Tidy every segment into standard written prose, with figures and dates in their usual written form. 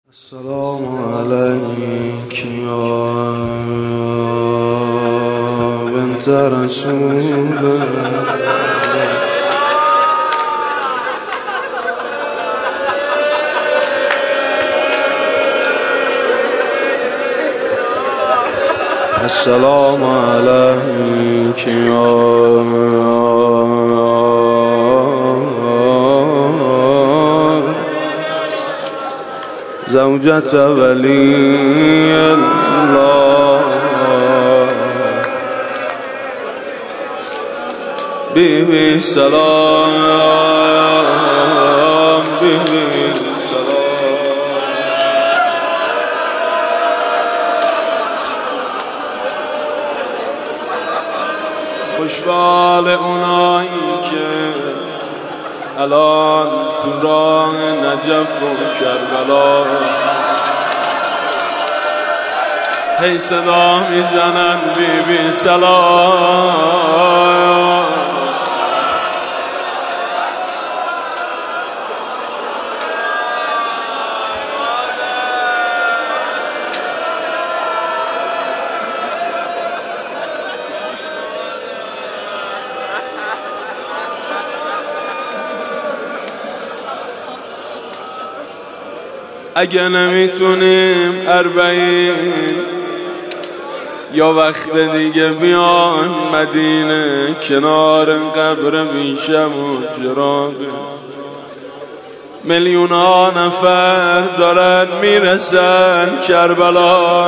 السلام عليك يا بنت رسول الله. السلام عليك يا زوجة ولي الله. بيبي سلام بيبي سلام. خوشبال اونایی که الان تو راه نجف و کربلا هی صدا میزنن بیبی سلام. اگه نمیتونیم اربعین یا وقت دیگه بیان مدینه کنار قبر بیشم و جرابه میلیون‌ها نفر دارن میرسن کربلا.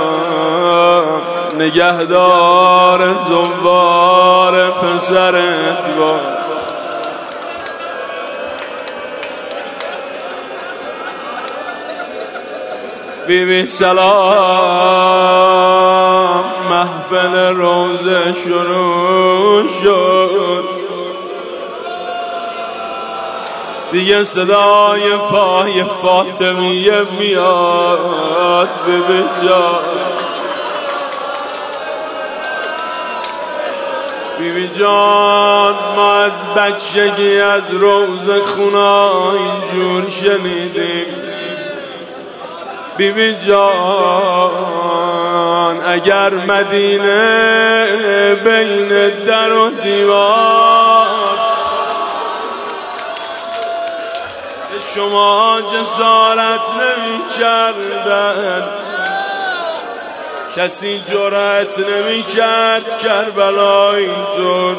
نگهدار زوار پسرت با بیبی سلام. محفل روزه شروع شد دیگه صدای پای فاطمیه میاد. بیبی جان بیبی جان ما از بچگی از روزه خونا اینجور شنیدیم. بیبی جان اگر مدینه بین در و دیوار شما جسارت نمی کردن کسی جرأت نمی کرد کربلا اینطور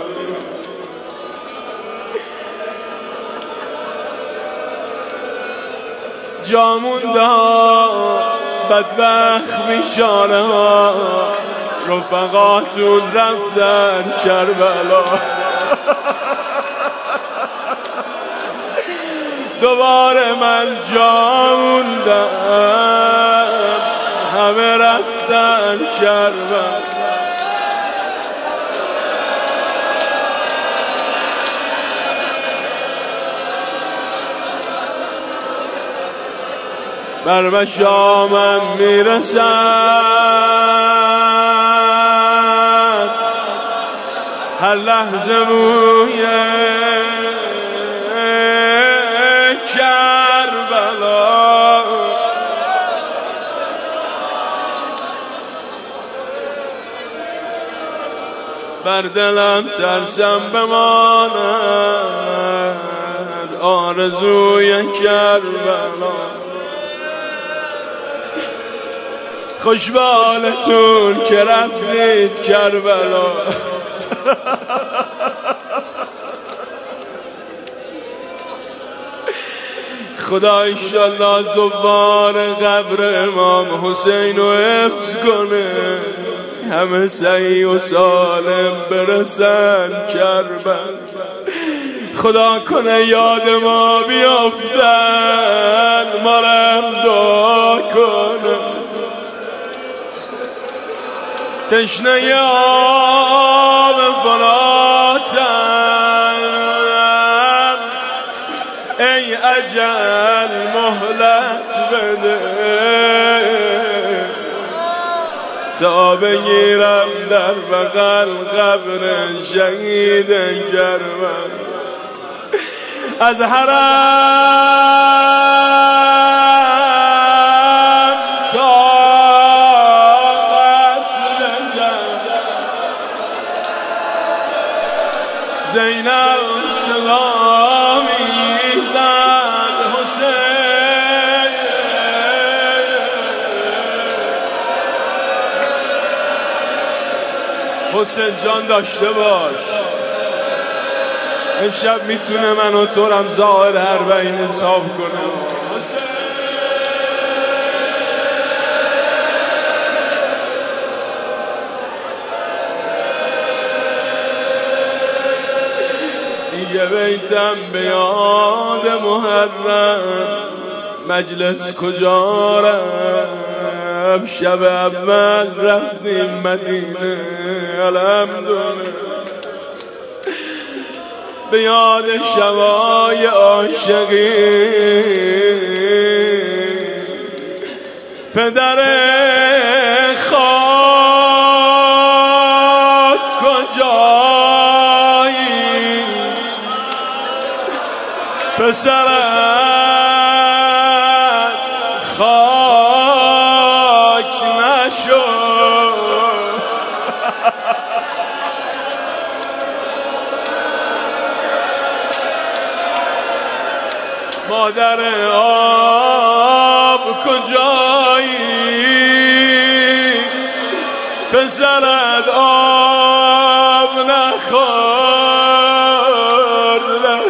جا مونده ها بدبخت بیچاره ها رفقاتون رفتن کربلا. دوباره من جا موندم همه رفتن کربلا. بر مشامم میرسد هر لحظه بوی کربلا. بر دلم ترسم بماند آرزوی کربلا. خوشبالتون که رفتید کربلا. خدا انشالله زوار قبر امام حسین رو حفظ کنه همه صحیح و سالم برسن کربلا. خدا کنه یاد ما بیافتن ما رم دعا کنه تشنه آب فراتم ای اجل مهلت بده تا بگیرم در بغل قبر شهید کربلا. از حرم زینب سلامی زد حسین. حسین جان داشته باش، امشب میتونه من و تو رم ظاهر هر بین حساب کنم. یه بیتم به یاد محرم، مجلس کجا رفت، شب اول رفتیم مدینه الحمدلله، به یاد شبای عاشقی. پدر خاک کجایی، پسرت خاک نشد. مادر آب کجایی، پسرت آب نخورد.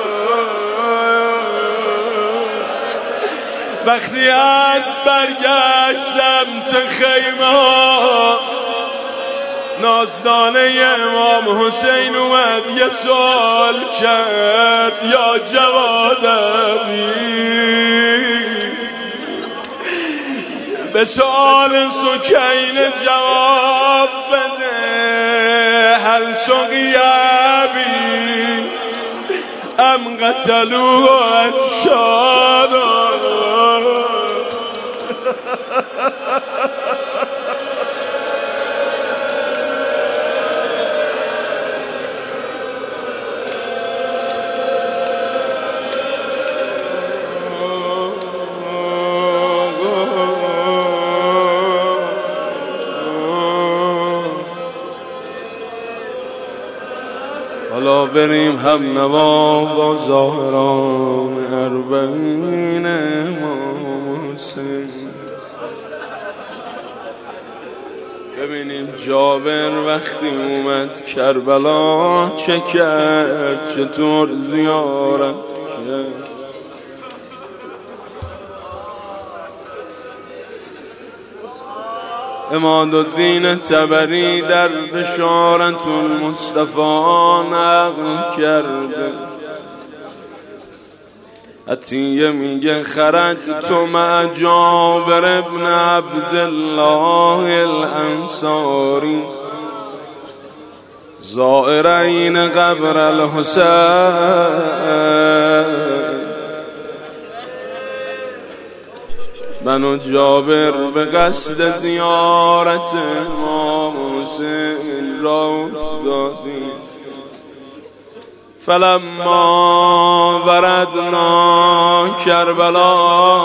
وقتی از برگشتم تو خیمه ها، نازدانه امام حسین اومد یه سوال کرد، یا جوادمی به سوال سکینه جواب بده، هل سقیابی ام قتلوه اتشادا. حالا بریم هم نوا با ظاهران اربعین امام حسین، ببینیم جابر وقتی اومد کربلا چه کرد، چطور زیارت کرد. عمادالدین طبری در بشارت المصطفی نقل کرده، عطیه میگه خرجت مع جابر ابن عبدالله الانصاری زائرین قبر الحسین. من و جابر به قصد زیارت امام حسین را افتادیم، فلما وردنا کربلا،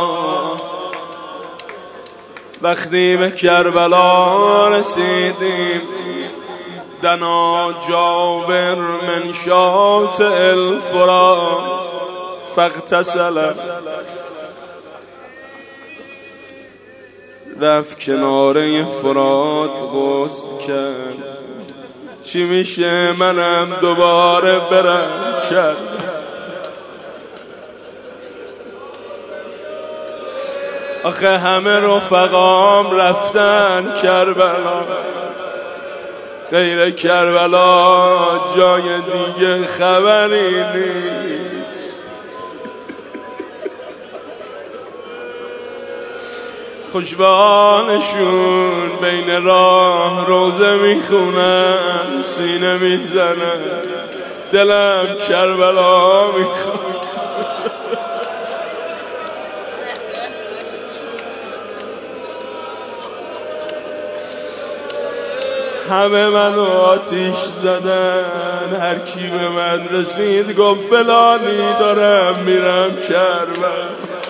وقتی به کربلا رسیدیم، دنا جابر من شاطئ الفرات فاغتسل، رفت کناره فرات غسل کرد. چی میشه منم دوباره برم کرد. آخه همه رفقام رفتن کربلا، غیر کربلا جای دیگه خبری نیست. خوشبانشون بین راه روزه میخونن، سینه میزنن، دلم کربلا میخواد. همه منو آتیش زدن، هر کی به من رسید گفت فلانی دارم میرم کربلا.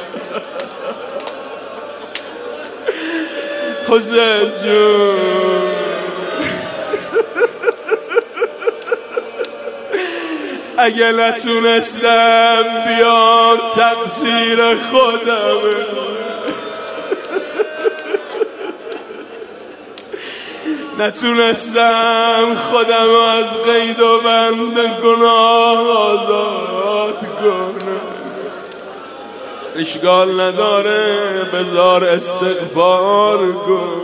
حسین جون اگه نتونستم بیام تقصیر خودمه. نتونستم خودم از قید و بند گناه آزاد کنم. اشکال نداره بذار استغفار کن.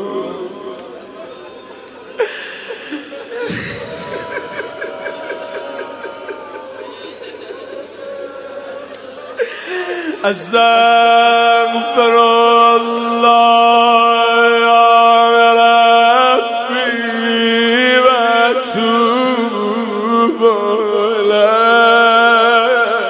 استغفر الله یا ربی و توب الیه.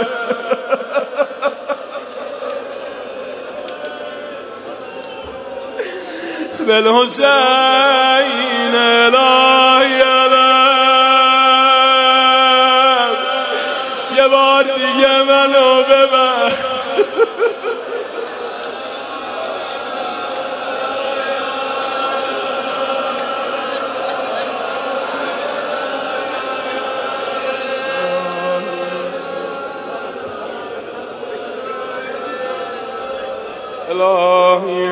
بالحسین الهی علم یه بار دیگه منو ببر. الهی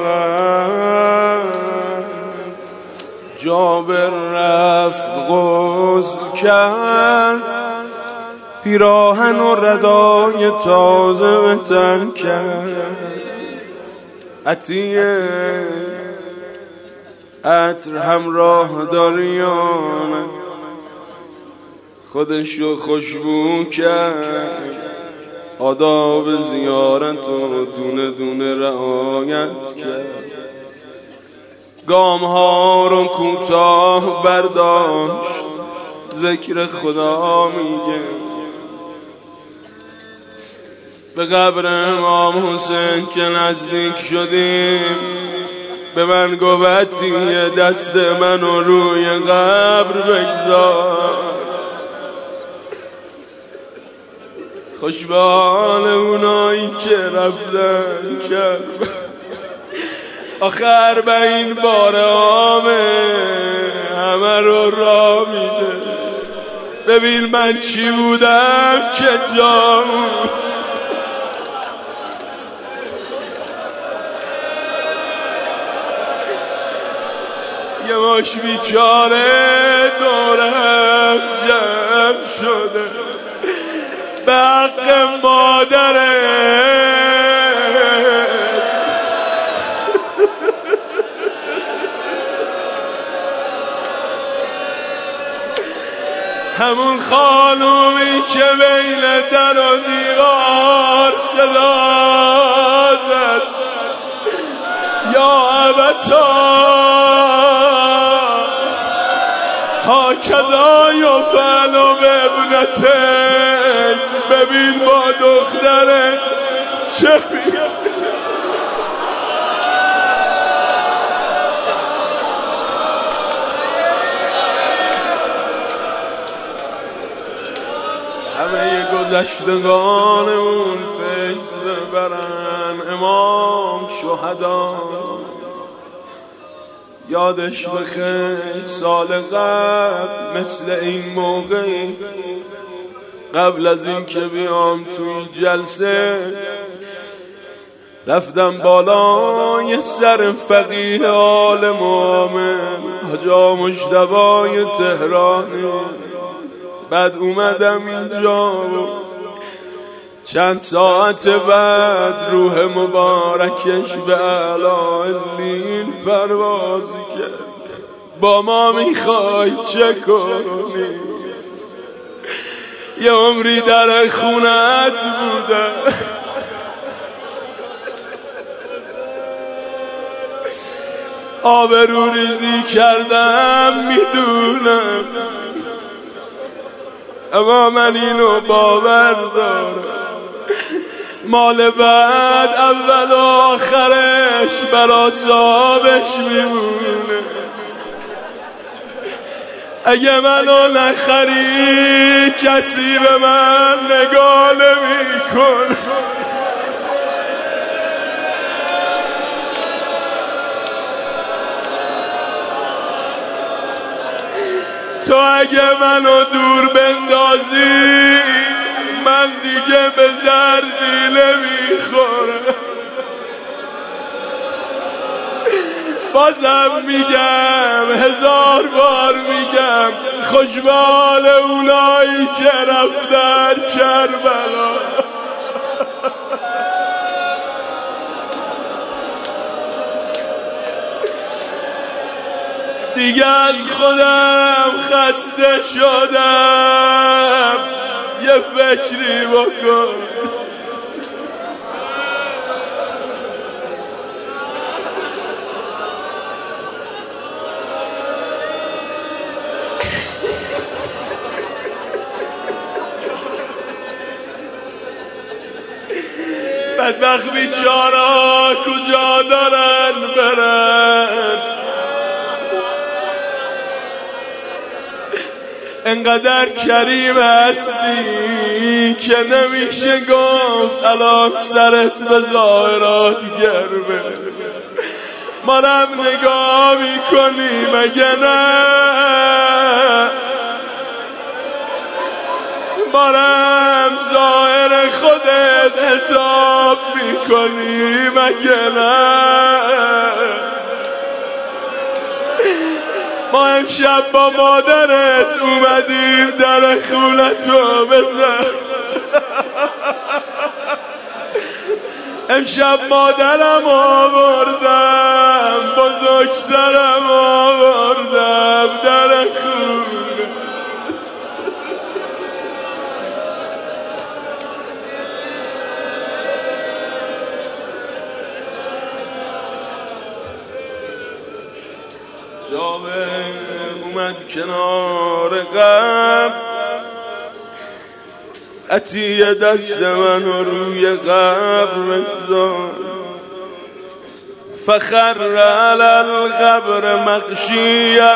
جابر رفت غسل کرد، پیراهن و ردای تازه به تن کرد. عطیه عطر همراه داریانه خودشو خوشبو کرد. آداب زیارت و دونه دونه رعایت کرد. گام ها رو کوتاه برداشت، ذکر خدا میگه. به قبر امام حسین که نزدیک شدیم به من گفتی دست منو روی قبر بگذار. خوش به حال اونایی که رفتن کرد. آخر به این بار عامه همه رو را میده. ببین من چی بودم که جام یه ماش بیچاره دورم جمع شده به حق مادره. همون خانومی که بین در و دیوار صدا زد یا ابتا هاکذا یفعل بابنتک. ببین با دختره چه همه گذشتگان اون فکر برن امام شهدا. یادش بخیر سال قبل مثل این موقعی قبل از این که بیام توی جلسه رفتم بالای سر فقیه عالم مومن حاجی مجتبی تهرانی. بعد اومدم اینجا چند ساعت بعد روح مبارکش به اعلی علیین پرواز کرد. با ما میخوای چه کنی؟ یه عمری در خونت بودم آبرو ریزی کردم میدونم، اما من اینو باور دارم مال بعد اول و آخرش برا صاحبش میمونه. اگه منو نخری کسی به من نگاه نمی‌کنه. تو اگه منو دور بندازی من دیگه به دردی نمیخورم. بازم میگم 1000 بار میگم خوشبال اونایی که رفتن کربلا. دیگه از خودم خسته شدم، یه فکری بکن. بدبخت بیچارا کجا دارن برن؟ انقدر کریم هستی که نمیشه گفت الان سرت به ظاهرات گرمه. مارم نگاه میکنی مگه نه؟ مارم ظاهر خودت حساب میکنی مگه نه؟ ما امشب با مادرت اومدیم در خونتو بزن. امشب مادرم آوردم، بزرگترم آوردم در خونه. جاوه اومد کنار قبر، عطیه دست من روی قبر بگذار. فخر علی القبر مغشیا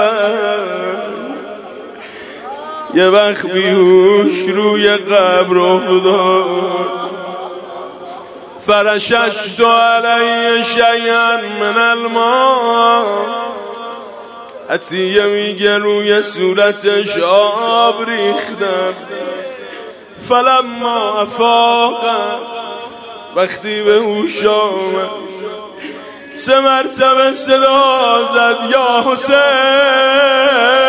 یه وقت بیهوش روی قبر افتاد. فرششت علی شیئا من الماء، عطیه میگه روی صورتش آب ریختم. فلما افاق، وقتی به هوش آمد 3 مرتبه صدا زد یا حسین.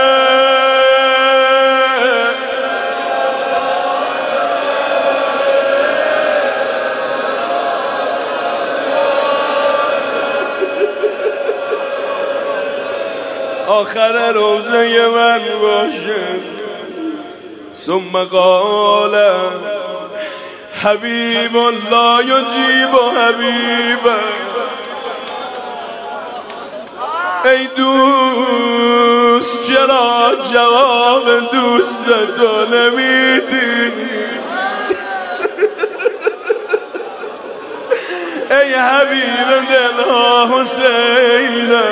آخر روزه من باشه. ثم قال حبیب لا یجیب حبیبه. ای دوست چرا جواب دوست تو نمیدی؟ ای حبیب دلها حسینه.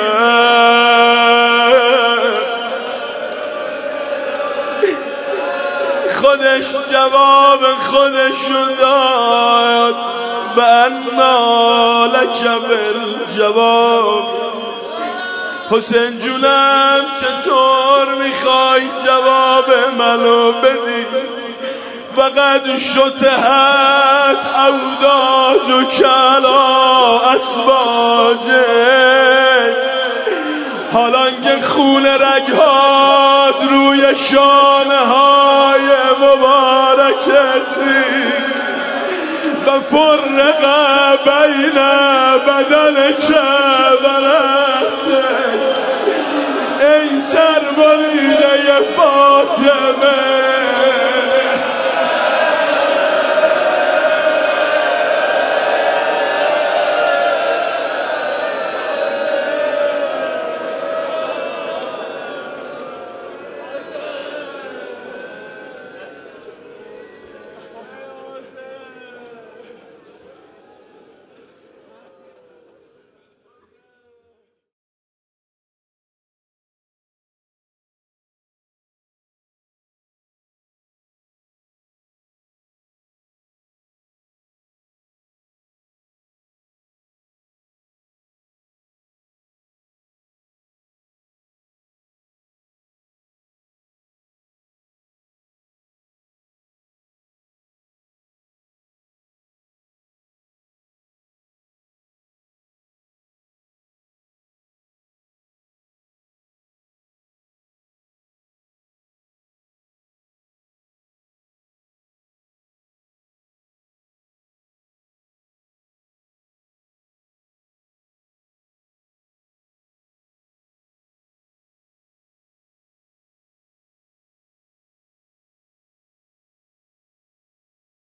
خودش جواب خودشو داد، بنا لک بالجواب. حسین جونم چطور میخوای جواب منو بدی؟ فقط شتهت اوداج و کلا اسباجه. حالا که خون رگهات روی شانه های مبارکتی و فرق بین بدن که بلسه. ای سرباز